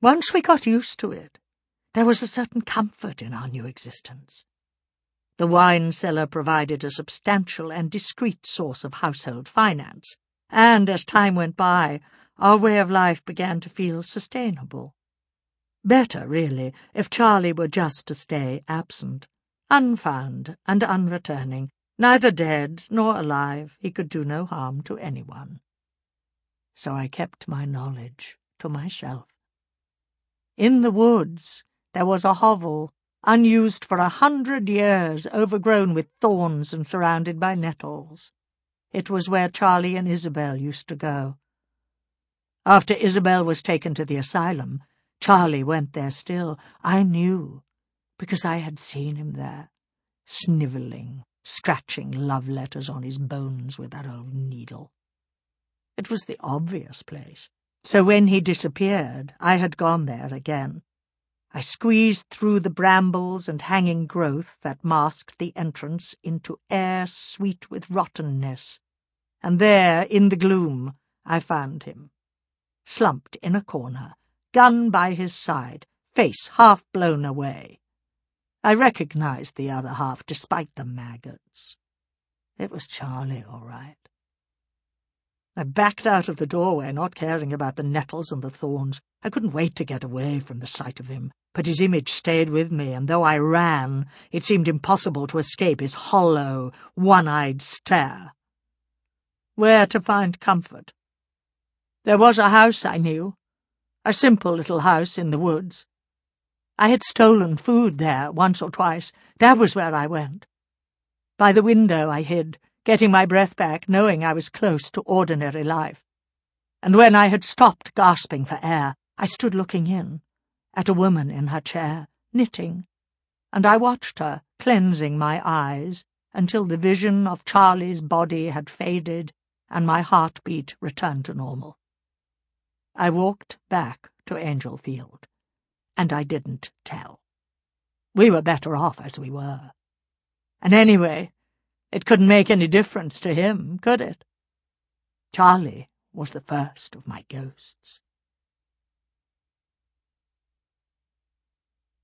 Once we got used to it, there was a certain comfort in our new existence. The wine cellar provided a substantial and discreet source of household finance, and as time went by, our way of life began to feel sustainable. Better, really, if Charlie were just to stay absent, unfound and unreturning, neither dead nor alive. He could do no harm to anyone. So I kept my knowledge to myself. In the woods there was a hovel, unused for 100 years, overgrown with thorns and surrounded by nettles. It was where Charlie and Isabel used to go. After Isabel was taken to the asylum, Charlie went there still. I knew, because I had seen him there, snivelling, scratching love letters on his bones with that old needle. It was the obvious place, so when he disappeared, I had gone there again. I squeezed through the brambles and hanging growth that masked the entrance into air sweet with rottenness, and there, in the gloom, I found him, slumped in a corner, gun by his side, face half blown away. I recognized the other half, despite the maggots. It was Charlie, all right. I backed out of the doorway, not caring about the nettles and the thorns. I couldn't wait to get away from the sight of him, but his image stayed with me, and though I ran, it seemed impossible to escape his hollow, one-eyed stare. Where to find comfort? There was a house I knew, a simple little house in the woods. I had stolen food there once or twice. That was where I went. By the window I hid, getting my breath back, knowing I was close to ordinary life. And when I had stopped gasping for air, I stood looking in, at a woman in her chair, knitting, and I watched her, cleansing my eyes, until the vision of Charlie's body had faded and my heartbeat returned to normal. I walked back to Angelfield, and I didn't tell. We were better off as we were. And anyway, it couldn't make any difference to him, could it? Charlie was the first of my ghosts.